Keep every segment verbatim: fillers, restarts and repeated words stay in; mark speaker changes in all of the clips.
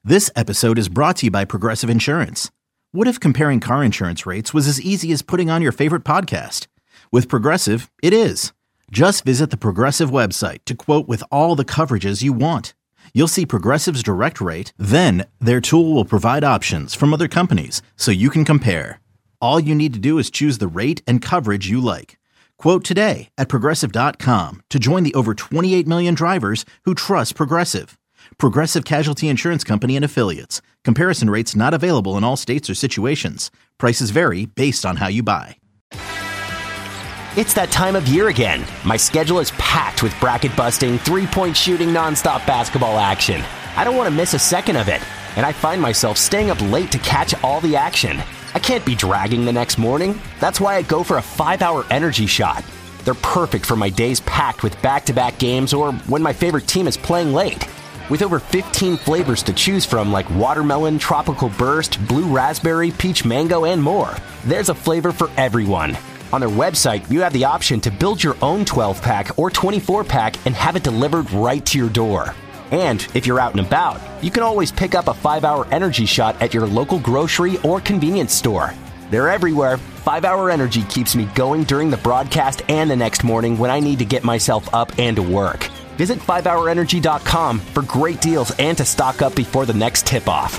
Speaker 1: This episode is brought to you by Progressive Insurance. What if comparing car insurance rates was as easy as putting on your favorite podcast? With Progressive, it is. Just visit the Progressive website to quote with all the coverages you want. You'll see Progressive's direct rate, then their tool will provide options from other companies so you can compare. All you need to do is choose the rate and coverage you like. Quote today at progressive dot com to join the over twenty-eight million drivers who trust Progressive. Progressive Casualty Insurance Company and Affiliates. Comparison rates not available in all states or situations. Prices vary based on how you buy.
Speaker 2: It's that time of year again. My schedule is packed with bracket-busting, three-point shooting, nonstop basketball action. I don't want to miss a second of it, and I find myself staying up late to catch all the action. I can't be dragging the next morning. That's why I go for a five-hour energy shot. They're perfect for my days packed with back-to-back games or when my favorite team is playing late. With over fifteen flavors to choose from like watermelon, tropical burst, blue raspberry, peach mango, and more, there's a flavor for everyone. On their website, you have the option to build your own twelve-pack or twenty-four-pack and have it delivered right to your door. And if you're out and about, you can always pick up a five-hour energy shot at your local grocery or convenience store. They're everywhere. five-hour Energy keeps me going during the broadcast and the next morning when I need to get myself up and to work. Visit five hour energy dot com for great deals and to stock up before the next tip-off.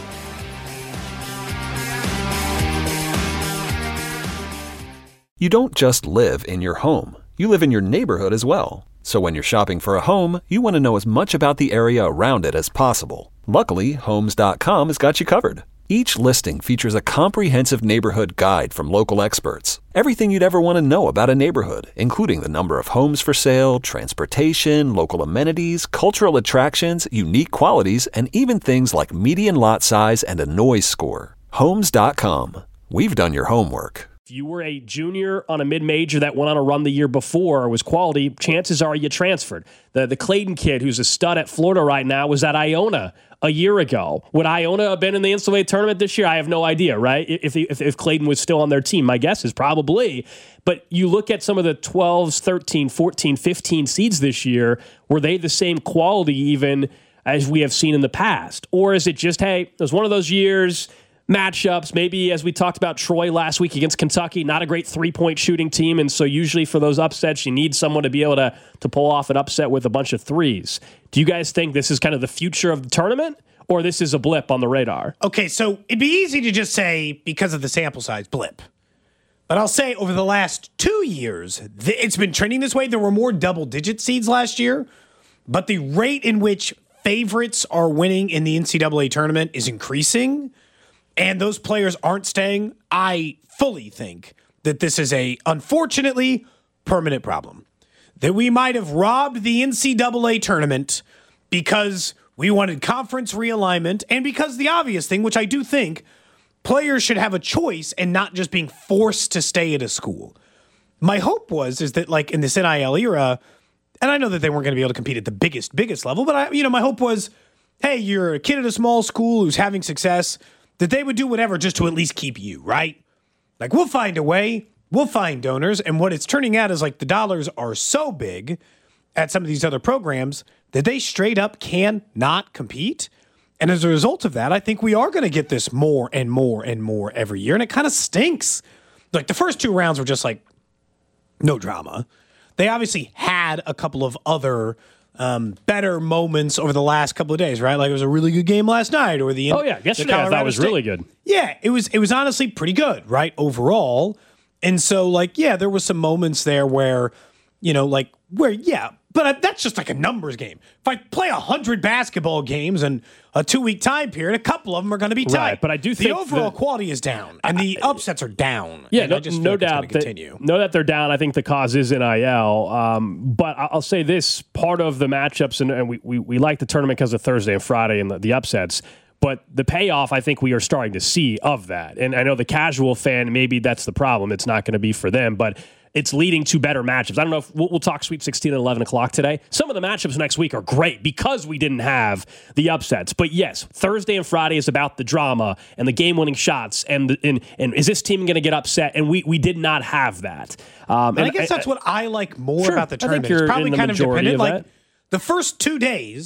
Speaker 3: You don't just live in your home. You live in your neighborhood as well. So when you're shopping for a home, you want to know as much about the area around it as possible. Luckily, homes dot com has got you covered. Each listing features a comprehensive neighborhood guide from local experts. Everything you'd ever want to know about a neighborhood, including the number of homes for sale, transportation, local amenities, cultural attractions, unique qualities, and even things like median lot size and a noise score. homes dot com. We've done your homework.
Speaker 4: If you were a junior on a mid-major that went on a run the year before or was quality, chances are you transferred. The the Clayton kid who's a stud at Florida right now was at Iona a year ago. Would Iona have been in the N C double A tournament this year? I have no idea, right? If, if, if Clayton was still on their team, my guess is probably. But you look at some of the twelves, thirteen, fourteen, fifteen seeds this year, were they the same quality even as we have seen in the past? Or is it just, hey, it was one of those years, matchups, maybe as we talked about Troy last week against Kentucky, not a great three-point shooting team, and so usually for those upsets, you need someone to be able to, to pull off an upset with a bunch of threes. Do you guys think this is kind of the future of the tournament, or this is a blip on the radar?
Speaker 5: Okay, so it'd be easy to just say, because of the sample size, blip. But I'll say over the last two years, th- it's been trending this way. There were more double-digit seeds last year, but the rate in which favorites are winning in the N C double A tournament is increasing, and those players aren't staying. I fully think that this is a, unfortunately, permanent problem. That we might have robbed the N C double A tournament because we wanted conference realignment and because the obvious thing, which I do think, players should have a choice and not just being forced to stay at a school. My hope was is that, like, in this N I L era, and I know that they weren't going to be able to compete at the biggest, biggest level, but I, you know, my hope was, hey, you're a kid at a small school who's having success, that they would do whatever just to at least keep you, right? Like, we'll find a way. We'll find donors. And what it's turning out is, like, the dollars are so big at some of these other programs that they straight up cannot compete. And as a result of that, I think we are going to get this more and more and more every year. And it kind of stinks. Like, the first two rounds were just, like, no drama. They obviously had a couple of other Um, better moments over the last couple of days, right? Like, it was a really good game last night, or the
Speaker 4: oh yeah, yesterday I thought was State. really good.
Speaker 5: Yeah, it was. It was honestly pretty good, right, overall. And so, like, yeah, there was some moments there where, you know, like where, yeah, but that's just like a numbers game. If I play a hundred basketball games in a two-week time period, a couple of them are going to be tight.
Speaker 4: Right, but I do think
Speaker 5: the overall
Speaker 4: the,
Speaker 5: quality is down, and the I, upsets are down.
Speaker 4: Yeah, no,
Speaker 5: I just
Speaker 4: no
Speaker 5: like
Speaker 4: doubt.
Speaker 5: That, continue.
Speaker 4: know that they're down. I think the cause is N I L. Um, but I'll say this: part of the matchups, and, and we, we we like the tournament because of Thursday and Friday and the, the upsets. But the payoff, I think we are starting to see of that. And I know the casual fan, maybe that's the problem. It's not going to be for them, but it's leading to better matchups. I don't know if we'll, we'll talk Sweet sixteen at eleven o'clock today. Some of the matchups next week are great because we didn't have the upsets. But yes, Thursday and Friday is about the drama and the game-winning shots. And the, and, and is this team going to get upset? And we we did not have that.
Speaker 5: Um, and, and I guess I, that's what I like more
Speaker 4: sure,
Speaker 5: about the tournament.
Speaker 4: It's
Speaker 5: probably kind of dependent.
Speaker 4: Of
Speaker 5: like the first two days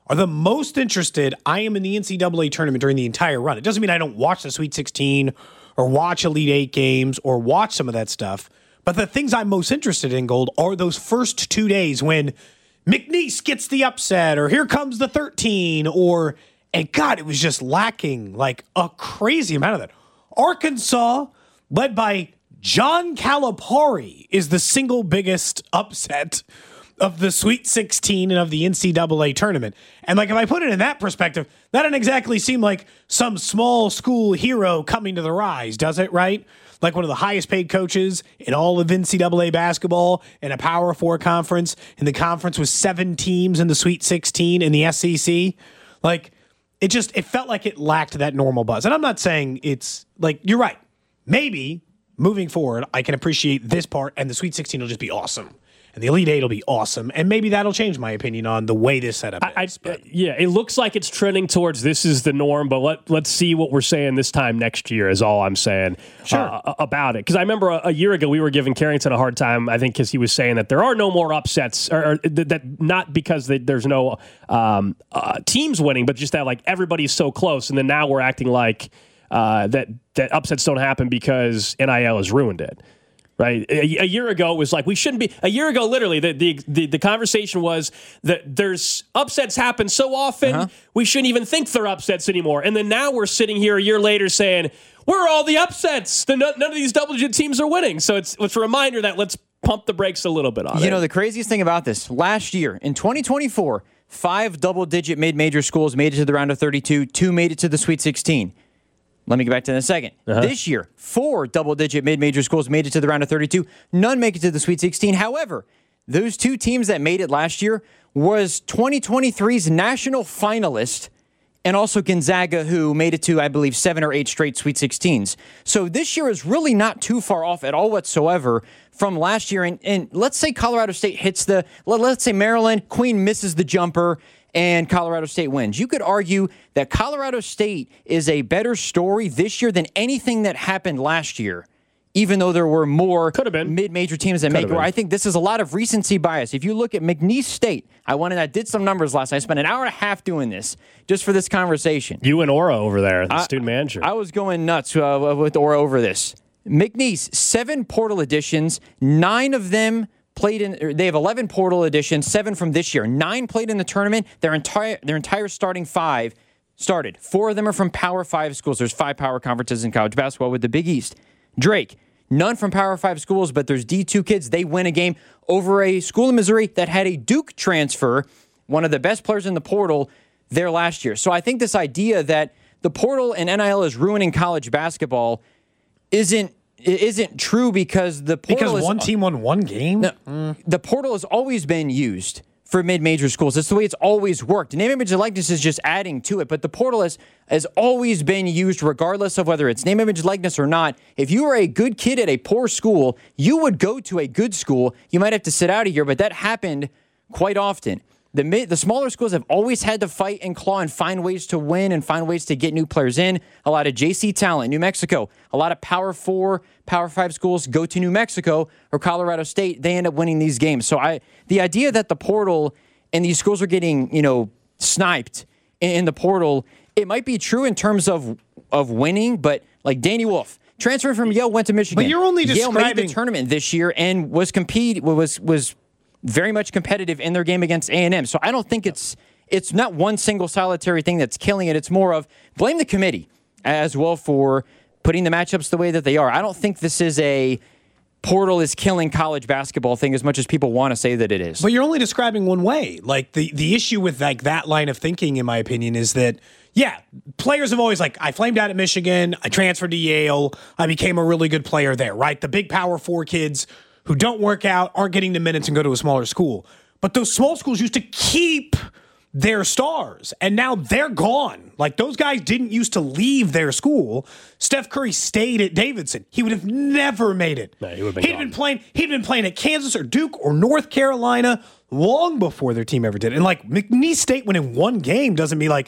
Speaker 5: are the most interested I am in the N C double A tournament during the entire run. It doesn't mean I don't watch the Sweet sixteen or watch Elite Eight games or watch some of that stuff. But the things I'm most interested in, Gold, are those first two days when McNeese gets the upset, or here comes the thirteen, or, and God, it was just lacking like a crazy amount of that. Arkansas, led by John Calipari, is the single biggest upset of the Sweet sixteen and of the N C double A tournament. And like, if I put it in that perspective, that doesn't exactly seem like some small school hero coming to the rise, does it, right? Like one of the highest paid coaches in all of N C double A basketball in a Power Four conference, in the conference with seven teams in the Sweet sixteen in the S E C. Like, it just, it felt like it lacked that normal buzz. And I'm not saying it's, like, you're right. Maybe moving forward, I can appreciate this part and the Sweet sixteen will just be awesome. And the Elite Eight will be awesome. And maybe that'll change my opinion on the way this setup
Speaker 4: I,
Speaker 5: is.
Speaker 4: I, uh, yeah, it looks like it's trending towards this is the norm, but let, let's see what we're saying this time next year is all I'm saying
Speaker 5: sure.
Speaker 4: uh, about it. Because I remember a, a year ago we were giving Carrington a hard time, I think, because he was saying that there are no more upsets, or, or th- that not because they, there's no um, uh, teams winning, but just that like everybody's so close. And then now we're acting like uh, that, that upsets don't happen because N I L has ruined it. Right. A, a year ago, it was like we shouldn't be. A year ago, literally, the the, the, the conversation was that there's upsets happen so often, uh-huh. we shouldn't even think they're upsets anymore. And then now we're sitting here a year later saying, where are all the upsets? The, none of these double-digit teams are winning. So it's, it's a reminder that let's pump the brakes a little bit on
Speaker 6: you
Speaker 4: it.
Speaker 6: You know, the craziest thing about this, last year, in twenty twenty-four, five double-digit mid-major schools made it to the round of thirty-two, two made it to the Sweet sixteen. Let me get back to that in a second. Uh-huh. This year, four double-digit mid-major schools made it to the round of thirty-two. None make it to the Sweet sixteen. However, those two teams that made it last year was twenty twenty-three's national finalist and also Gonzaga, who made it to, I believe, seven or eight straight Sweet sixteens. So this year is really not too far off at all whatsoever from last year. And, and let's say Colorado State hits the, let, let's say Maryland, Queen misses the jumper, and Colorado State wins. You could argue that Colorado State is a better story this year than anything that happened last year, even though there were more mid-major teams that Could make it. I think this is a lot of recency bias. If you look at McNeese State, I wanted, I did some numbers last night. I spent an hour and a half doing this just for this conversation.
Speaker 4: You and Aura over there, the I, student manager.
Speaker 6: I was going nuts uh, with Aura over this. McNeese, seven portal additions, nine of them played in. They have eleven portal additions, seven from this year. Nine played in the tournament. Their entire their entire starting five started. Four of them are from Power Five schools. There's five power conferences in college basketball with the Big East. Drake, none from Power Five schools, but there's D two kids. They win a game over a school in Missouri that had a Duke transfer, one of the best players in the portal there last year. So I think this idea that the portal and N I L is ruining college basketball isn't isn't true because the portal
Speaker 5: because
Speaker 6: is,
Speaker 5: one team won one game.
Speaker 6: No, mm. The portal has always been used for mid-major schools. That's the way it's always worked. Name, image, and likeness is just adding to it, but the portal has, has always been used regardless of whether it's name, image, likeness or not. If you were a good kid at a poor school, you would go to a good school. You might have to sit out a year, but that happened quite often. The mid, the smaller schools have always had to fight and claw and find ways to win and find ways to get new players in. A lot of J C talent, New Mexico. A lot of Power Four, Power Five schools go to New Mexico or Colorado State. They end up winning these games. So I, the idea that the portal and these schools are getting, you know, sniped in, in the portal, it might be true in terms of of winning, but like Danny Wolf, transferred from Yale, went to Michigan.
Speaker 5: But you're only
Speaker 6: Yale
Speaker 5: describing
Speaker 6: made the tournament this year and was compete was was. very much competitive in their game against A and M. So I don't think it's it's not one single solitary thing that's killing it. It's more of blame the committee as well for putting the matchups the way that they are. I don't think this is a portal is killing college basketball thing as much as people want to say that it is.
Speaker 5: But you're only describing one way. Like the, the issue with like that line of thinking, in my opinion, is that, yeah, players have always like, I flamed out at Michigan, I transferred to Yale, I became a really good player there, right? The big Power Four kids who don't work out, aren't getting the minutes and go to a smaller school. But those small schools used to keep their stars, and now they're gone. Like, those guys didn't used to leave their school. Steph Curry stayed at Davidson. He would have never made it.
Speaker 4: No, he would have been
Speaker 5: he'd
Speaker 4: gone.
Speaker 5: been playing. He'd been playing at Kansas or Duke or North Carolina long before their team ever did. And like McNeese State winning one game doesn't mean like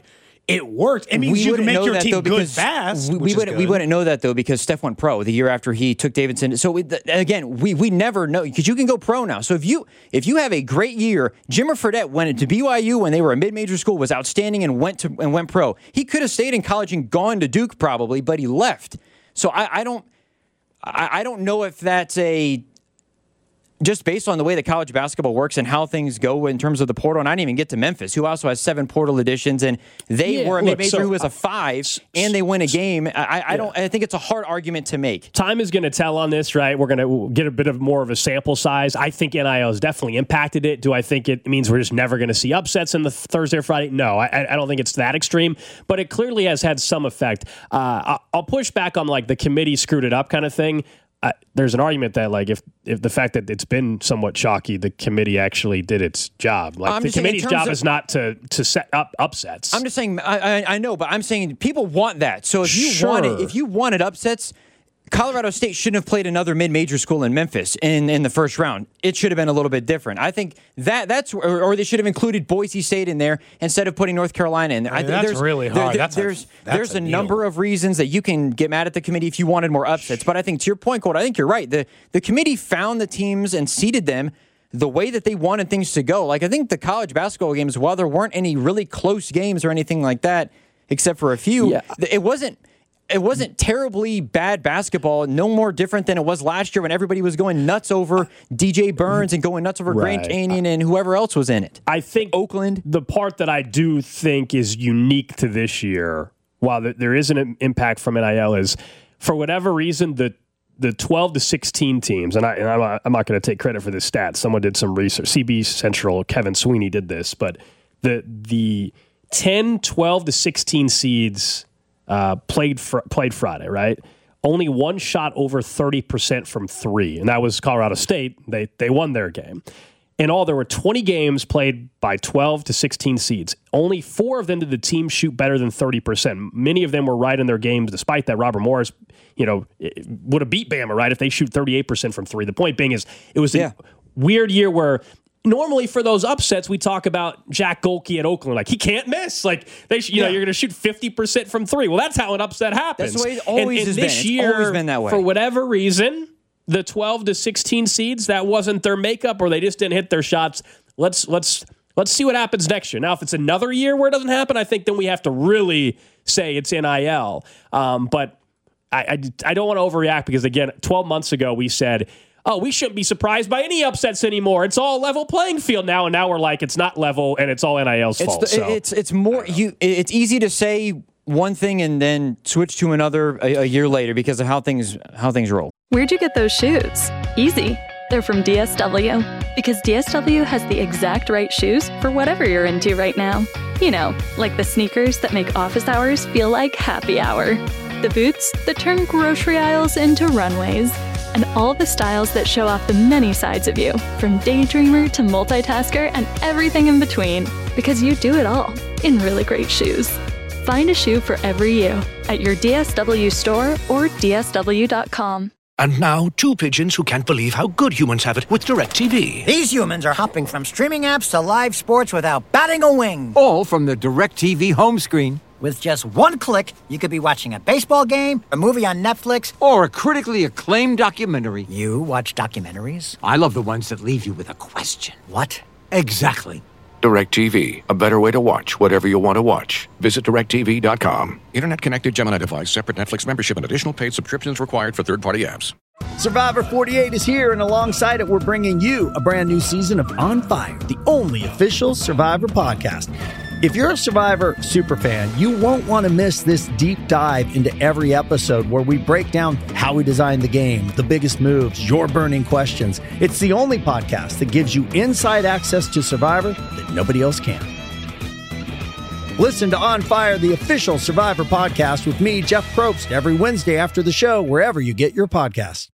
Speaker 5: it worked. It means
Speaker 6: we
Speaker 5: you can make your
Speaker 6: that,
Speaker 5: team
Speaker 6: though,
Speaker 5: good fast.
Speaker 6: We, we, wouldn't, we wouldn't know that, though, because Steph went pro the year after he took Davidson. So, we, again, we we never know, because you can go pro now. So if you if you have a great year, Jimmer Fredette went to B Y U when they were a mid-major school, was outstanding and went to and went pro. He could have stayed in college and gone to Duke probably, but he left. So I, I don't I, I don't know if that's a... just based on the way that college basketball works and how things go in terms of the portal, and I didn't even get to Memphis, who also has seven portal additions, and they
Speaker 4: yeah,
Speaker 6: were a
Speaker 4: look,
Speaker 6: mid-major
Speaker 4: so,
Speaker 6: who was a five, and they win a game. I, I
Speaker 4: yeah.
Speaker 6: don't. I think it's a hard argument to make.
Speaker 4: Time is going to tell on this, right? We're going to get a bit of more of a sample size. I think N I L has definitely impacted it. Do I think it means we're just never going to see upsets in the Thursday or Friday? No, I, I don't think it's that extreme, but it clearly has had some effect. Uh, I'll push back on like the committee screwed it up kind of thing. Uh, there's an argument that, like, if if the fact that it's been somewhat chalky, the committee actually did its job. Like,
Speaker 6: I'm
Speaker 4: the committee's job
Speaker 6: of,
Speaker 4: is not to to set up upsets.
Speaker 6: I'm just saying, I, I, I know, but I'm saying people want that. So if you
Speaker 4: sure.
Speaker 6: wanted, if you wanted upsets, Colorado State shouldn't have played another mid-major school in Memphis in, in the first round. It should have been a little bit different. I think that that's or, or they should have included Boise State in there instead of putting North Carolina in there.
Speaker 5: I mean,
Speaker 6: I think
Speaker 5: that's
Speaker 6: there's,
Speaker 5: really hard.
Speaker 6: There,
Speaker 5: that's
Speaker 6: there's
Speaker 5: a, that's
Speaker 6: there's
Speaker 5: a,
Speaker 6: a,
Speaker 5: deal.
Speaker 6: number of reasons that you can get mad at the committee if you wanted more upsets. But I think to your point, Colt, I think you're right. The the committee found the teams and seeded them the way that they wanted things to go. Like, I think the college basketball games, while there weren't any really close games or anything like that, except for a few,
Speaker 4: yeah.
Speaker 6: it wasn't. It wasn't terribly bad basketball, no more different than it was last year when everybody was going nuts over D J Burns and going nuts over
Speaker 4: right.
Speaker 6: Grand Canyon and whoever else was in it.
Speaker 4: I think
Speaker 6: Oakland.
Speaker 4: The part that I do think is unique to this year, while there is an impact from N I L, is for whatever reason, the the twelve to sixteen teams, and, I, and I'm, I'm not going to take credit for this stat. Someone did some research. C B Central, Kevin Sweeney did this, but the the ten, twelve to sixteen seeds Uh, played fr- played Friday, right? Only one shot over thirty percent from three, and that was Colorado State. They they won their game. In all, there were twenty games played by twelve to sixteen seeds. Only four of them did the team shoot better than thirty percent. Many of them were right in their games, despite that. Robert Morris, you know, would have beat Bama, right, if they shoot thirty-eight percent from three. The point being is it was a
Speaker 6: yeah.
Speaker 4: weird year where normally for those upsets, we talk about Jack Golke at Oakland. Like, he can't miss. Like, they, sh- you
Speaker 6: yeah.
Speaker 4: know, you're going to shoot fifty percent from three. Well, that's how an upset happens.
Speaker 6: That's the way it always
Speaker 4: and, and
Speaker 6: has
Speaker 4: this
Speaker 6: been.
Speaker 4: Year,
Speaker 6: it's always been that way.
Speaker 4: For whatever reason, the twelve to sixteen seeds, that wasn't their makeup, or they just didn't hit their shots. Let's let's let's see what happens next year. Now, if it's another year where it doesn't happen, I think then we have to really say it's N I L. Um, but I, I I don't want to overreact because, again, twelve months ago we said, oh, we shouldn't be surprised by any upsets anymore. It's all level playing field now, and now we're like, it's not level, and it's all N I L's
Speaker 6: it's
Speaker 4: fault.
Speaker 6: The,
Speaker 4: so.
Speaker 6: It's it's more you. It's easy to say one thing and then switch to another a, a year later because of how things how things roll.
Speaker 7: Where'd you get those shoes? Easy. They're from D S W. Because D S W has the exact right shoes for whatever you're into right now. You know, like the sneakers that make office hours feel like happy hour. The boots that turn grocery aisles into runways. And all the styles that show off the many sides of you, from daydreamer to multitasker and everything in between, because you do it all in really great shoes. Find a shoe for every you at your D S W store or D S W dot com.
Speaker 8: And now, two pigeons who can't believe how good humans have it with DirecTV.
Speaker 9: These humans are hopping from streaming apps to live sports without batting a wing.
Speaker 10: All from the DirecTV home screen.
Speaker 9: With just one click, you could be watching a baseball game, a movie on Netflix,
Speaker 10: or a critically acclaimed documentary.
Speaker 9: You watch documentaries?
Speaker 10: I love the ones that leave you with a question.
Speaker 9: What?
Speaker 10: Exactly.
Speaker 11: DirecTV, a better way to watch whatever you want to watch. Visit direct T V dot com. Internet-connected Gemini device, separate Netflix membership, and additional paid subscriptions required for third-party apps.
Speaker 12: Survivor forty-eight is here, and alongside it, we're bringing you a brand new season of On Fire, the only official Survivor podcast. If you're a Survivor superfan, you won't want to miss this deep dive into every episode where we break down how we designed the game, the biggest moves, your burning questions. It's the only podcast that gives you inside access to Survivor that nobody else can. Listen to On Fire, the official Survivor podcast with me, Jeff Probst, every Wednesday after the show, wherever you get your podcasts.